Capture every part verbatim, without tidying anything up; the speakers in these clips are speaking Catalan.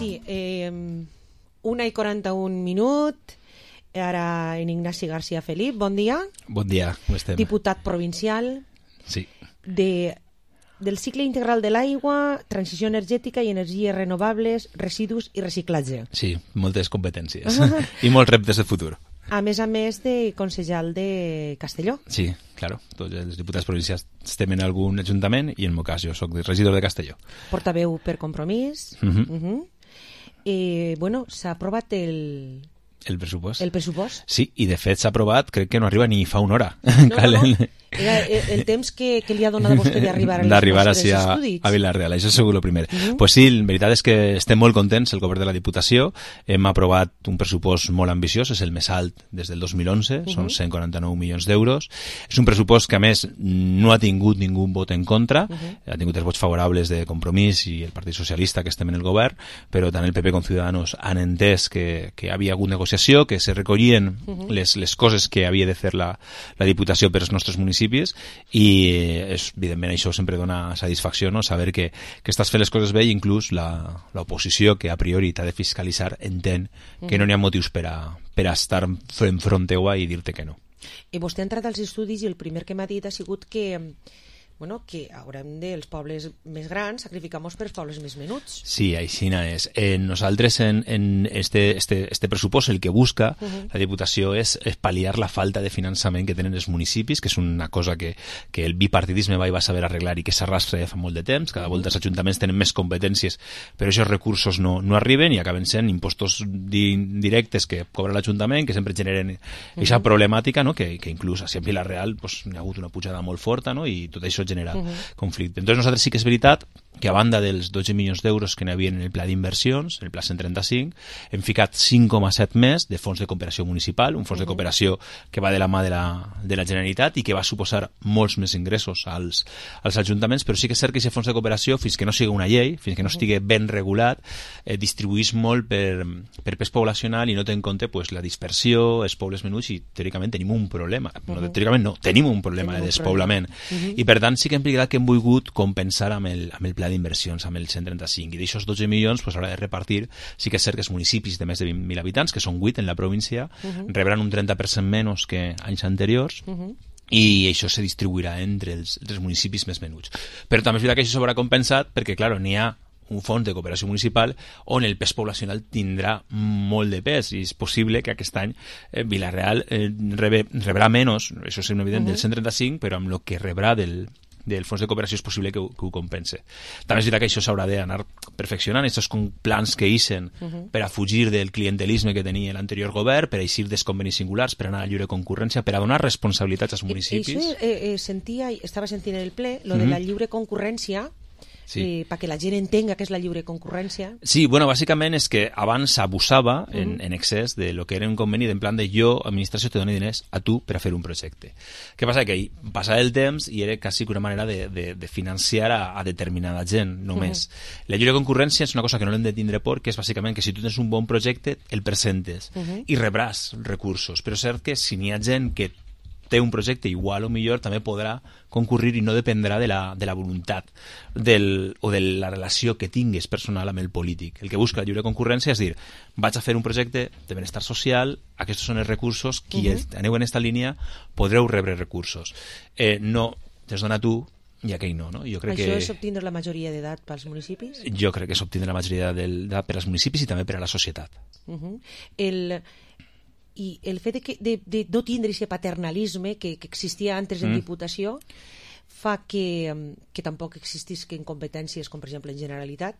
Sí, eh, una i quaranta-un minut. Ara en Ignasi García Felip, bon dia. Bon dia, com estem? Diputat provincial. Sí. De, del cicle integral de l'aigua, transició energètica i energies renovables, residus i reciclatge. Sí, moltes competències i molts reptes de futur. A més a més de consellal de Castelló. Sí, claro, tots els diputats provincials estem en algun ajuntament i en el meu cas jo soc regidor de Castelló. Portaveu per Compromís. Uh -huh. Uh -huh. Eh, bueno, s'ha aprovat el... El pressupost? El pressupost. Sí, i de fet s'ha aprovat, crec que no arriba ni fa una hora. No, no, no. Era el temps que, que li ha donat a vostè d'arribar a les nostres a, estudis. a Vila-real, això és segur el primer. Uh -huh. Pues sí, la veritat és que estem molt contents, el govern de la Diputació. Hem aprovat un pressupost molt ambiciós, és el més alt des del dos mil onze, uh -huh. són cent quaranta-nou milions d'euros. És un pressupost que, a més, no ha tingut ningú vot en contra, uh -huh. ha tingut els vots favorables de Compromís i el Partit Socialista, que estem en el govern, però tant el P P com Ciudadanos han entès que, que havia hagut negociació, que se recollien uh -huh. les, les coses que havia de fer la, la Diputació per als nostres municipis, i és, evidentment això sempre dona satisfacció, no? Saber que, que estàs fent les coses bé i inclús l'oposició, que a priori t'ha de fiscalitzar, entén que no n'hi ha motius per a, per a estar en front teua i dir-te que no. I vostè ha entrat als estudis i el primer que m'ha dit ha sigut que bueno, que haurem dels pobles més grans sacrificar-nos per als pobles més menuts. Sí, així és. Eh, nosaltres en, en este, este, este pressupost el que busca uh -huh. la Diputació és, és pal·liar la falta de finançament que tenen els municipis, que és una cosa que, que el bipartidisme va i va saber arreglar i que s'arrastra fa molt de temps. Cada volta els ajuntaments tenen més competències, però aquests recursos no, no arriben i acaben sent impostos di directes que cobra l'Ajuntament, que sempre generen aquesta uh -huh. problemàtica, no? que, que inclús a Vila-real pues, hi ha hagut una pujada molt forta, no? I tot això genera uh -huh. conflicte. Entonces nosaltres sí que és veritat que a banda dels dotze milions d'euros que n'hi havia en el pla d'inversions, en el pla cent trenta-cinc, hem ficat cinc coma set més de fons de cooperació municipal, un fons uh -huh. de cooperació que va de la mà de la, de la Generalitat i que va suposar molts més ingressos als, als ajuntaments, però sí que és cert que aquest fons de cooperació, fins que no sigui una llei, fins que no estigui ben regulat, eh, distribuís molt per, per pes poblacional i no té en compte pues, la dispersió, els pobles menuts, i teòricament tenim un problema. Uh -huh. No, teòricament no, tenim un problema tenim de despoblament. Uh -huh. I per tant sí que hem que hem volgut compensar amb el, amb el pla d'inversions, amb el cent trenta-cinc, i d'aixòs dotze milions pues, haurà de repartir. Sí que és cert que els municipis de més de vint mil habitants, que són vuit en la província, uh -huh. rebran un trenta per cent menys que anys anteriors, uh -huh. i això se distribuirà entre els, els municipis més menuts. Però també és veritat que això s'haurà compensat perquè, clar, n'hi ha un fons de cooperació municipal on el pes poblacional tindrà molt de pes, i és possible que aquest any eh, Vila-real eh, rebe, rebrà menys, això és evident, uh -huh. del cent trenta-cinc, però amb el que rebrà del del fons de cooperació és possible que ho, que ho compense. També és veritat que això s'haurà d'anar perfeccionant, aquests plans que eixen uh -huh. per a fugir del clientelisme que tenia l'anterior govern, per a eixir dels convenis singulars, per anar a la lliure concurrència, per a donar responsabilitats als municipis. I, això eh, eh, sentia, estava sentint en el ple, lo de uh -huh. la lliure concurrència, sí. eh, perquè la gent entenga què és la lliure concurrència. Sí, bueno, bàsicament és que abans s'abusava uh -huh. en, en excés de lo que era un conveni en plan de jo, administració, te dono diners a tu per a fer un projecte. Què passa? Que passava el temps i era quasi una manera de, de, de financiar a, a determinada gent, només. Uh -huh. La lliure concurrència és una cosa que no l'hem de tindre por, que és bàsicament que si tu tens un bon projecte, el presentes uh -huh. i rebràs recursos. Però és cert que si n'hi ha gent que té un projecte igual o millor, també podrà concurrir i no dependrà de la, de la voluntat del, o de la relació que tingues personal amb el polític. El que busca la lliure concurrència és dir, vaig a fer un projecte de benestar social, aquests són els recursos, qui uh -huh. aneu en aquesta línia podreu rebre recursos. Eh, no, te'ls dona tu i aquell no, no? Jo crec Això que... és obtindre la majoria d'edat pels municipis? Jo crec que és obtindre la majoria d'edat per als municipis i també per a la societat. Uh -huh. El... I el fet de, que, de, de no tindre aquest paternalisme que, que existia antes en mm. Diputació fa que, que tampoc existisquen competències com per exemple en Generalitat?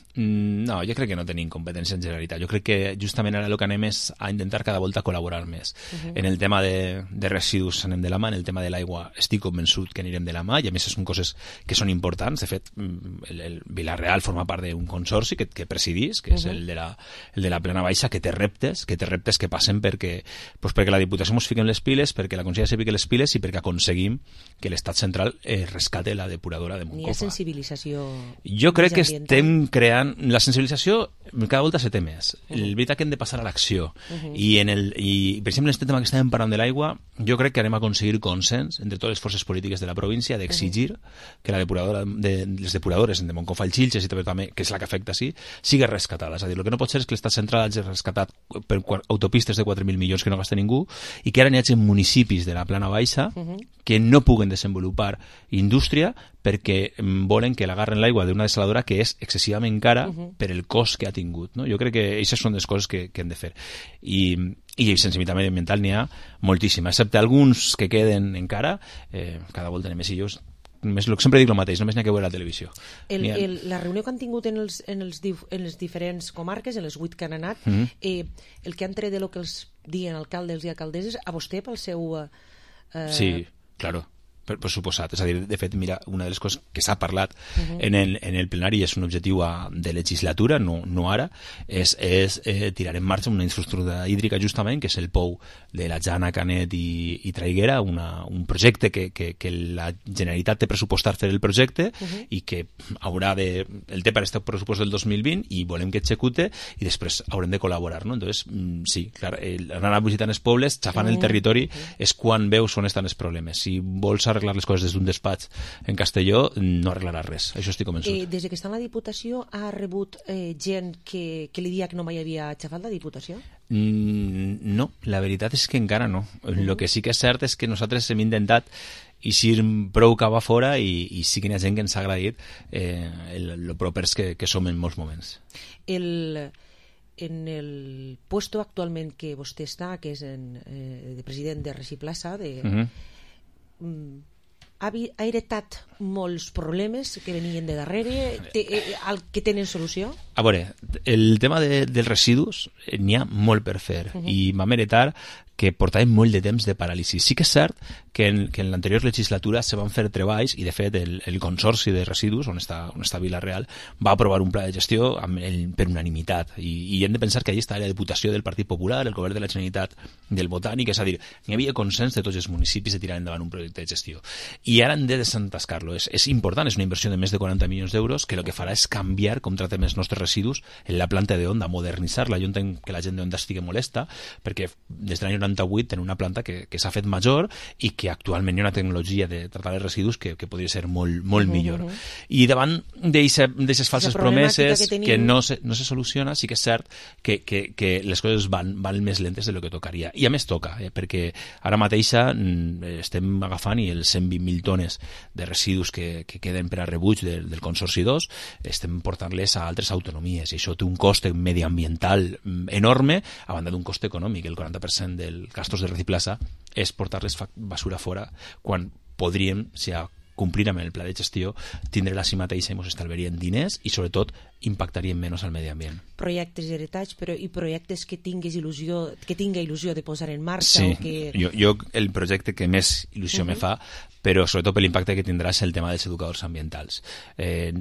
No, jo crec que no tenim competència en Generalitat. Jo crec que justament ara el que anem és a intentar cada volta col·laborar més. Uh -huh. En el tema de, de residus anem de la mà, en el tema de l'aigua estic convençut que anirem de la mà, i a més són coses que són importants. De fet, el, el Vila-real forma part d'un consorci que, que presidís, que uh -huh. és el de, la, el de la Plana Baixa, que té reptes, que té reptes que passen perquè, pues perquè la Diputació ens fiquem les piles, perquè la Conselleria se fiqui les piles i perquè aconseguim que l'Estat central eh, rescate la depuradora de Moncofa. N'hi ha sensibilització? Jo crec que estem creant... La sensibilització cada volta se té més. Uh -huh. El veritat que hem de passar a l'acció. Uh -huh. I, en el, I, per exemple, en aquest tema que estàvem parlant de l'aigua, jo crec que anem a aconseguir consens entre totes les forces polítiques de la província d'exigir uh -huh. que la depuradora de, les depuradores de Moncofa i Xilxes, i també, que és la que afecta, sí, sigui rescatada. És a dir, el que no pot ser és que l'Estat central hagi rescatat per autopistes de quatre mil milions que no gasta ningú i que ara n'hi hagi municipis de la plana baixa uh -huh. que no puguen desenvolupar indústria perquè volen que l'agarren l'aigua d'una desaladora que és excessivament cara uh -huh. per el cost que ha tingut. No? Jo crec que aquestes són les coses que, que hem de fer. I, i sensibilitat mediambiental n'hi ha moltíssima, excepte alguns que queden encara, eh, cada volta anem més i jo Més, sempre dic el mateix, només n'hi ha que veure la televisió. El, el, la reunió que han tingut en, els, en, els, en les diferents comarques, en les vuit que han anat, mm -hmm. eh, el que han tret de lo que els diuen alcaldes i alcaldesses, a vostè pel seu... Eh... Sí, claro. Per, per suposat, és a dir, de fet, mira, una de les coses que s'ha parlat uh -huh. en, el, en el plenari és un objectiu a, de legislatura, no, no ara, és, és eh, tirar en marxa una infraestructura hídrica justament, que és el pou de la Jana, Canet i, i Traiguera, una, un projecte que, que, que la Generalitat té pressupostat fer el projecte uh -huh. i que haurà de... El té per este pressupost del dos mil vint i volem que execute i després haurem de col·laborar, no? Entonces, sí, clar, el, anar a visitar els pobles, xafant uh -huh. el territori, uh -huh. és quan veus on estan els problemes. Si vols arreglar les coses des d'un despatx en Castelló, no arreglarà res. Això estic convençut. Eh, des que està en la Diputació, ha rebut eh, gent que, que li dia que no mai havia xafat la Diputació? Mm, no, la veritat és que encara no. El uh -huh. que sí que és cert és que nosaltres hem intentat eixir prou cap a fora i, i sí que hi ha gent que ens ha agraït eh, el, el propers que, que som en molts moments. El... En el puesto actualment que vostè està, que és en, eh, de president de Reciplaça, de... Uh-huh. mm, ha, ha heretat molts problemes que venien de darrere, te, eh, al que tenen solució? A veure, el tema de, dels residus n'hi ha molt per fer uh-huh. i vam heretar que portàvem molt de temps de paràlisi. Sí que és cert que en, que en l'anterior legislatura se van fer treballs i, de fet, el, el Consorci de Residus, on està, on està Vila-real, va aprovar un pla de gestió amb el, per unanimitat. I, I hem de pensar que allà està la Diputació del Partit Popular, el Govern de la Generalitat del Botànic, és a dir, hi havia consens de tots els municipis de tirar endavant un projecte de gestió. I ara han de desentascar-lo. És, és important, és una inversió de més de quaranta milions d'euros que el que farà és canviar com tratem els nostres residus en la planta de Onda, modernitzar-la. Jo entenc que la gent d'Onda estigui molesta, perquè des de l'any noranta-vuit tenen una planta que, que s'ha fet major i que actualment hi ha una tecnologia de tratar els residus que, que podria ser molt, molt uh-huh. millor. I davant d'aquestes falses promeses que, tenim... que no, se, no se soluciona, sí que és cert que, que, que les coses van, van més lentes de lo que tocaria. I a més toca, eh, perquè ara mateixa estem agafant i els cent vint mil tones de residus que, que queden per a rebuig de, del Consorci dos, estem portant-les a altres autonomies i això té un cost mediambiental enorme a banda d'un cost econòmic. El quaranta per cent del gastos de Reciplaça és portar-les basura fora quan podríem, si a complir amb el pla de gestió, tindre-la si mateixa i ens estalviarien diners i sobretot impactarien menys al medi ambient. Projectes heretats, però i projectes que tingues il·lusió, que tinga il·lusió de posar en marxa? Sí, o que... jo, jo el projecte que més il·lusió uh-huh. me fa, però sobretot per l'impacte que tindrà és el tema dels educadors ambientals. Eh,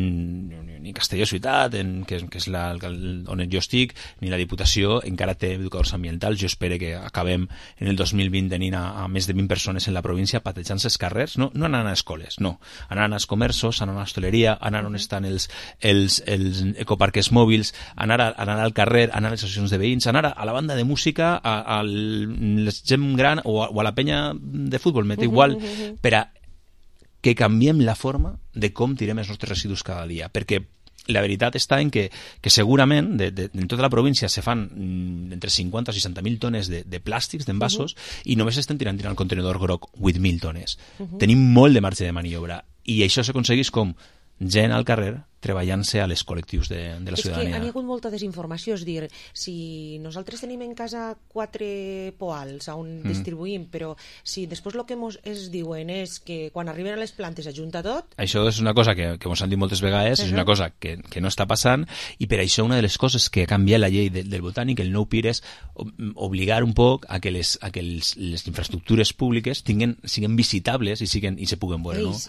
en, ni Castelló Ciutat, en, que, que és la, on jo estic, ni la Diputació encara té educadors ambientals. Jo espero que acabem en el dos mil vint tenint a, a més de vint persones en la província patejant els carrers, no, no anant a escoles, no, anant als comerços, anant a l'hostaleria, anant on estan els, els, els ecoparques mòbils, anar, a, anar al carrer, anar a les associacions de veïns, anar a, a la banda de música, a, a la gent gran o a, o a la penya de futbol, m'és igual, uh -huh. per a que canviem la forma de com tirem els nostres residus cada dia, perquè la veritat està en que, que segurament de, de, en tota la província se fan mm, entre cinquanta o seixanta mil tones de, de plàstics, d'envasos, uh-huh. i només estem tirant, tirant al contenidor groc vuit mil tones. Uh-huh. Tenim molt de marge de maniobra, i això s'aconsegueix com gent al carrer treballant-se a les col·lectius de, de la és ciutadania. És que hi ha hagut molta desinformació, és dir, si nosaltres tenim en casa quatre poals on mm. distribuïm, però si després el que mos es diuen és que quan arriben a les plantes s'ajunta tot... Això és una cosa que, que ens han dit moltes vegades, uh-huh. és una cosa que, que no està passant, i per això una de les coses que ha canviat la llei de, del Botànic, el nou P I R, és obligar un poc a que les, a que les, les infraestructures públiques tinguen, siguin visitables i, siguen, i se puguen veure, no? Eh,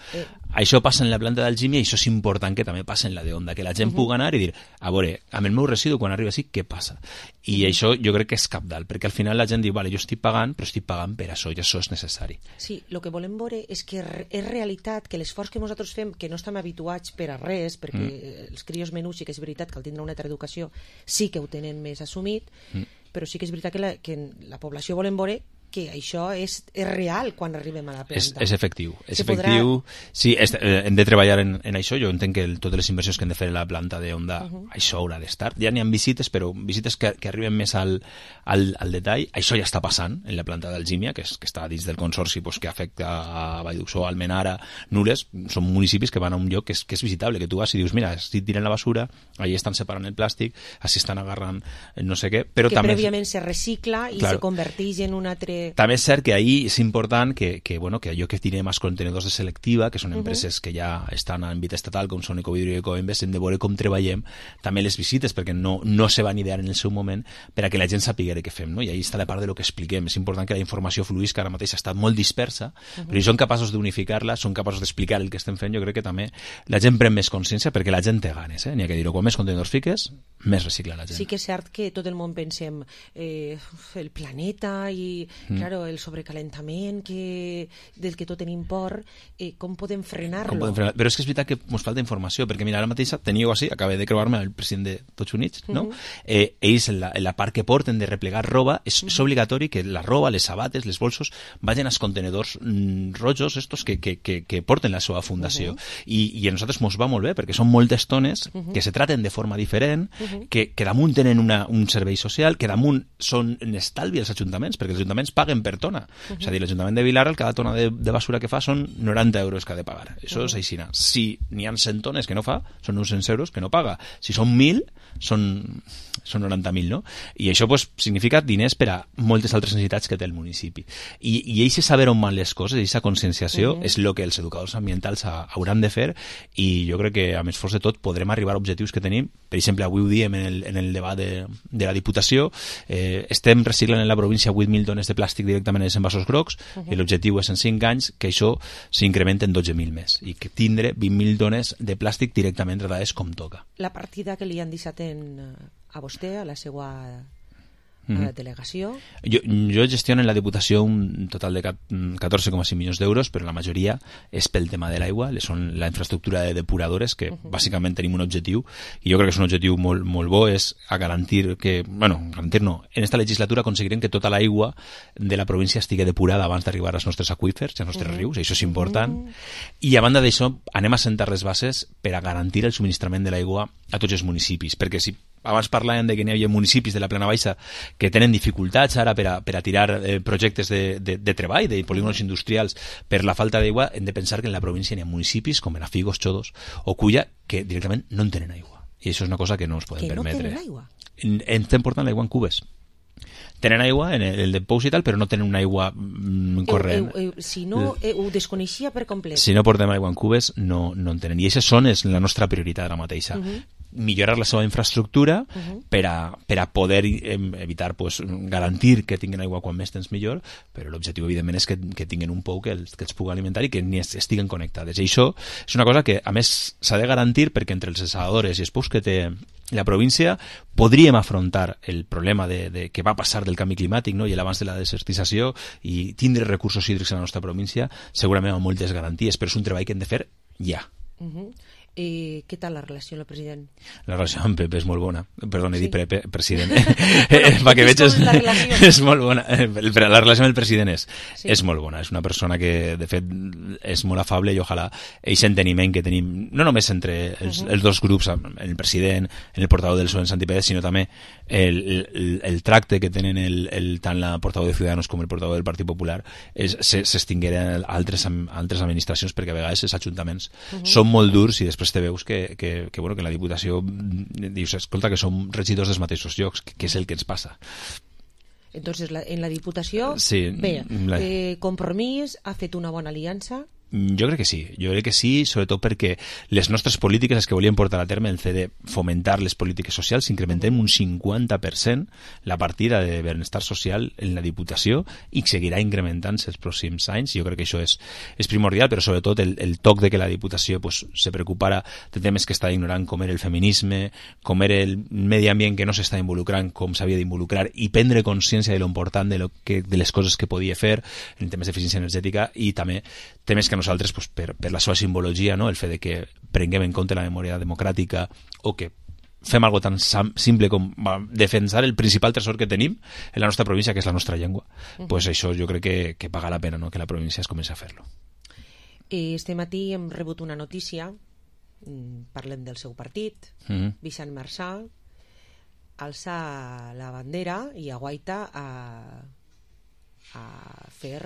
això passa en la planta d'Algímia i això és important que també passa en la d'Onda, que la gent uh -huh. pugui anar i dir, a veure, amb el meu residu quan arriba així, què passa? I això jo crec que és cabdal, perquè al final la gent diu, vale, jo estic pagant, però estic pagant per això, i això és necessari. Sí, el que volem veure és que és realitat que l'esforç que nosaltres fem, que no estem habituats per a res, perquè mm. els crios menús sí que és veritat que al tindre una altra educació sí que ho tenen més assumit, mm. però sí que és veritat que la, que la població volem veure que això és, és real quan arribem a la planta. És, és efectiu. És efectiu. Podrà... Sí, és, eh, hem de treballar en, en això. Jo entenc que el, totes les inversions que hem de fer a la planta d'Onda, uh -huh. això haurà d'estar. Ja n'hi ha visites, però visites que, que arriben més al, al, al detall. Això ja està passant en la planta d'Algímia, que, és, que està dins del consorci pues, que afecta a Vallduxó, Almenara, Nules. Són municipis que van a un lloc que és, que és visitable, que tu vas i dius, mira, estic tirant la basura, allà estan separant el plàstic, així estan agarrant no sé què. Però que també... prèviament se recicla i claro. se converteix en un altre... També és cert que ahí és important que, que, bueno, que allò que tiene más contenedors de selectiva, que són empreses uh -huh. que ja estan en àmbit estatal, com són Ecovidrio i Ecoembes, hem de veure com treballem també les visites, perquè no, no se van idear en el seu moment per a que la gent sapiguera què fem, no? I ahí està la part de lo que expliquem. És important que la informació fluís, que ara mateix està molt dispersa, uh -huh. però si són capaços d'unificar-la, són capaços d'explicar el que estem fent, jo crec que també la gent pren més consciència, perquè la gent té ganes, eh? N'hi ha que dir-ho, quan més contenidors fiques, més recicla la gent. Sí que és cert que tot el món pensem eh, el planeta i, mm. claro, el sobrecalentament que, del que tot tenim por, eh, com podem frenar-lo? Com podem frenar? Però és que és veritat que ens falta informació, perquè mira, ara mateix teniu així, acabé de creuar-me el president de Tots Units, no? Mm -hmm. eh, ells, en la, en la part que porten de replegar roba, és, mm -hmm. és obligatori que la roba, les sabates, les bolsos, vagin als contenedors mm, rojos, estos que, que, que, que porten la seva fundació. Mm -hmm. I, I a nosaltres mos va molt bé, perquè són moltes tones mm -hmm. que se traten de forma diferent, mm -hmm. que, que damunt tenen una, un servei social, que damunt són en estalvi els ajuntaments, perquè els ajuntaments paguen per tona. Uh -huh. És a dir, l'Ajuntament de Vilara, cada tona de, de basura que fa són noranta euros que ha de pagar. Això uh -huh. és així. Si n'hi ha cent tones que no fa, són uns cent euros que no paga. Si són mil, són, són noranta mil, no? I això pues, significa diners per a moltes altres necessitats que té el municipi. I, i eixe saber on van les coses, eixa conscienciació, uh -huh. és el que els educadors ambientals ha, hauran de fer, i jo crec que, a més forç de tot, podrem arribar a objectius que tenim. Per exemple, avui ho diem en el, en el debat de, de la Diputació, eh, estem reciclant en la província vuit mil tones de plàstic directament en els envasos grocs, uh -huh. i l'objectiu és en cinc anys que això s'incrementa en dotze mil més, i que tindre vint mil tones de plàstic directament tratades com toca. La partida que li han deixat en, a vostè, a la seva a la delegació? Jo, jo gestiono en la Diputació un total de catorze coma cinc milions d'euros, però la majoria és pel tema de l'aigua, són la infraestructura de depuradores, que uh -huh. bàsicament tenim un objectiu, i jo crec que és un objectiu molt, molt bo, és a garantir que, bueno, garantir no, en esta legislatura aconseguirem que tota l'aigua de la província estigui depurada abans d'arribar als nostres aqüífers i als nostres uh -huh. rius, això és important, uh -huh. i a banda d'això anem a sentar les bases per a garantir el subministrament de l'aigua a tots els municipis, perquè si abans parlàvem de que n'hi havia municipis de la Plana Baixa que tenen dificultats ara per a, per a tirar eh, projectes de, de, de treball, de polígonos industrials per la falta d'aigua. Hem de pensar que en la província n'hi ha municipis com Benafigos, Xodos o Culla que directament no en tenen aigua, i això és una cosa que no ens podem que permetre. Que no tenen aigua? Estem portant l'aigua en cubes. Tenen aigua en el, el depòsit i tal, però no tenen una aigua mm, corrent. Eu, eu, eu, si no, eh, ho desconeixia per complet. Si no portem aigua en cubes, no, no en tenen. I això són és la nostra prioritat ara mateixa. Uh -huh. Millorar la seva infraestructura uh -huh. per, a, per a poder evitar, pues, garantir que tinguin aigua quan més temps millor, però l'objectiu evidentment és que, que tinguin un pou que els, que els pugui alimentar i que ni estiguen connectades. I això és una cosa que a més s'ha de garantir, perquè entre els desaladores i els pous que té la província podríem afrontar el problema de, de que va passar del canvi climàtic, no? I l'abans de la desertització, i tindre recursos hídrics a la nostra província segurament amb moltes garanties, però és un treball que hem de fer ja. Uh -huh. Eh, què tal la relació amb el president? La relació amb Pep és molt bona. Perdona, he sí. dit pre, pre, president. Eh, perquè veig és, és molt bona. La relació amb el president és, sí. és molt bona. És una persona que, de fet, és molt afable, i ojalà aquest enteniment que tenim, no només entre els, uh -huh. els dos grups, el president, el portaveu del P S O E en Santi Pérez, sinó també el, el, el tracte que tenen el, el, tant la portaveu de Ciudadanos com el portaveu del Partit Popular s'extingueren a altres, a altres administracions, perquè a vegades els ajuntaments uh -huh. són molt durs i després te veus que, que, que, bueno, que la Diputació dius, escolta, que som regidors dels mateixos llocs, que, que és el que ens passa. Entonces, la, en la Diputació, sí, bé, la... eh, Compromís ha fet una bona aliança Jo crec que sí, jo crec que sí, sobretot perquè les nostres polítiques, les que volíem portar a terme, el fet de fomentar les polítiques socials, incrementem un cinquanta per cent la partida de benestar social en la Diputació i seguirà incrementant-se els pròxims anys. Jo crec que això és, és primordial, però sobretot el, el toc de que la Diputació pues, se preocupara de temes que està ignorant, com era el feminisme, com era el medi ambient que no s'està involucrant com s'havia d'involucrar, i prendre consciència de lo important de, lo que, de les coses que podia fer en temes d'eficiència energètica, i també temes que nosaltres, pues, per, per la seva simbologia, no? El fet de que prenguem en compte la memòria democràtica o que fem algo tan simple com defensar el principal tresor que tenim en la nostra província, que és la nostra llengua. Uh-huh. Pues això jo crec que, que paga la pena, no? Que la província es comenci a fer-lo. Este matí hem rebut una notícia, parlem del seu partit, uh-huh. Vicent Marçà alça la bandera i aguaita a, a fer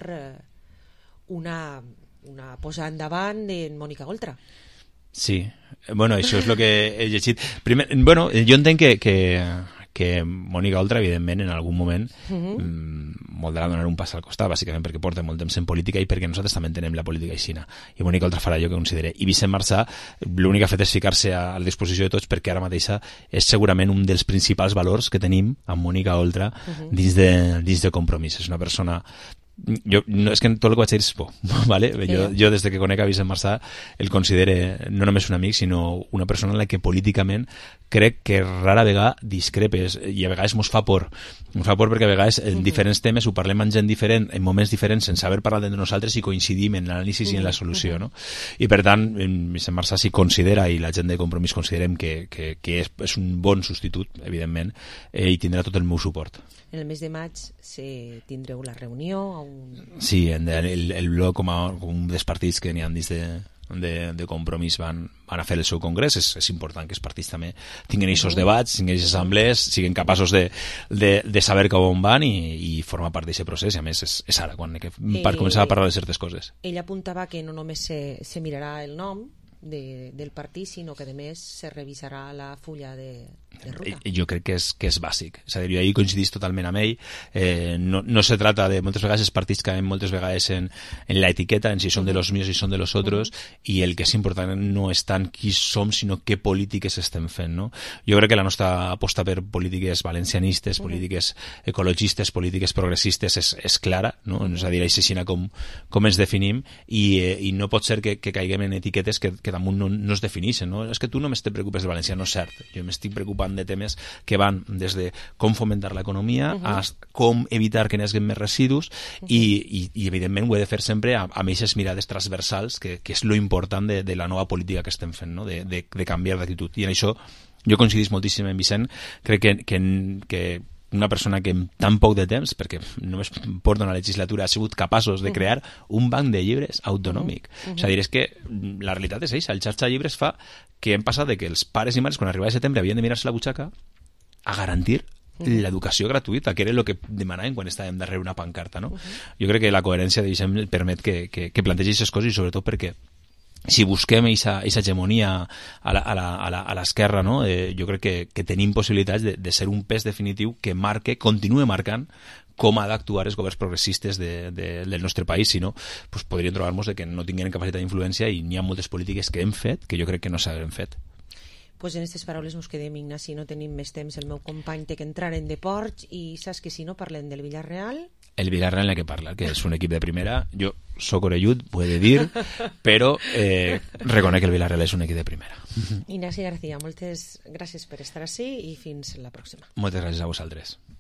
una... una posada endavant de Mònica Oltra. Sí, bueno, això és el que he llegit. Primer, bueno, jo entenc que, que, que Mònica Oltra, evidentment, en algun moment uh-huh. mmm, voldrà donar un pas al costat, bàsicament perquè porta molt temps en política i perquè nosaltres també entenem la política aixina. I Mònica Oltra farà allò que considere. I Vicent Marçà, l'únic que ha fet és ficar-se a la disposició de tots, perquè ara mateixa és segurament un dels principals valors que tenim amb Mònica Oltra uh-huh. dins, de, dins de Compromís. És una persona... Jo, no, és que tot el que vaig dir és bo, ¿vale? Jo, jo des de que conec a Vicent Marçà el considere no només un amic, sinó una persona en la que políticament crec que rara vegada discrepes, i a vegades mos fa por mos fa por perquè a vegades en diferents temes ho parlem amb gent diferent, en moments diferents, sense haver parlat entre nosaltres, i coincidim en l'anàlisi i en la solució, no? I per tant, Vicent Marçà s'hi considera, i la gent de Compromís considerem que, que, que és, és un bon substitut, evidentment, eh, i tindrà tot el meu suport. En el mes de maig se tindreu la reunió a un... Sí, en el, el bloc com, a, com un dels partits que n'hi ha dins de, de, de Compromís van, van a fer el seu congrés. És, és important que els partits també tinguin aquests debats, tinguin aquestes assemblees, siguin capaços de, de, de saber cap on van i, i formar part d'aquest procés. I a més és, és ara quan que, per començar a parlar de certes coses. Ell apuntava que no només se, se mirarà el nom de, del partit, sinó que a més se revisarà la fulla de, de ruta. Jo crec que és, que és bàsic. És a dir, jo ahir coincidís totalment amb ell. Eh, no, no se trata de... Moltes vegades els partits caen moltes vegades en, en la etiqueta, en si són de los míos i són de los otros, uh-huh. i el que és important no és tant qui som, sinó què polítiques estem fent, no? Jo crec que la nostra aposta per polítiques valencianistes, uh-huh. polítiques ecologistes, polítiques progressistes és, és clara, no? És a dir, així com, com ens definim, i, eh, i no pot ser que, que caiguem en etiquetes que, que damunt no, no es defineixen, no? És que tu només te preocupes de València, no és cert. Jo m'estic preocupant de temes que van des de com fomentar l'economia uh-huh. a com evitar que n'hagin més residus uh-huh. i, i, i evidentment ho he de fer sempre amb, amb aquestes mirades transversals que, que és lo important de, de la nova política que estem fent, no? de, de, de canviar d'actitud. I en això jo coincidís moltíssim amb Vicent. Crec que, que, que una persona que en tan poc de temps, perquè només porta una legislatura, ha sigut capaços de crear un banc de llibres autonòmic. Uh-huh. És a dir, és que la realitat és això. El xarxa de llibres fa que hem passat de que els pares i mares, quan arribava setembre, havien de mirar-se la butxaca a garantir uh-huh. l'educació gratuïta, que era el que demanaven quan estàvem darrere una pancarta, no? Uh-huh. Jo crec que la coherència de Vicent permet que, que, que plantegi aquestes coses, i sobretot perquè si busquem aquesta hegemonia a, la, a, la, a, la, a l'esquerra, no? eh, jo crec que, que tenim possibilitats de, de ser un pes definitiu que marque, continue marcant com ha d'actuar els governs progressistes de, de, del nostre país. Si no, pues podríem trobar-nos de que no tinguin capacitat d'influència, i n'hi ha moltes polítiques que hem fet que jo crec que no s'hagueren fet. Pues en aquestes paraules ens quedem, Ignasi, no tenim més temps. El meu company té que entrar en deports, i saps que si no parlem del Villarreal... El Villarreal en el que parla, que és un equip de primera. Jo soc orellut, ho he de dir, però eh, reconec que el Villarreal és un equip de primera. Ignasi García, moltes gràcies per estar ací i fins la pròxima. Moltes gràcies a vosaltres.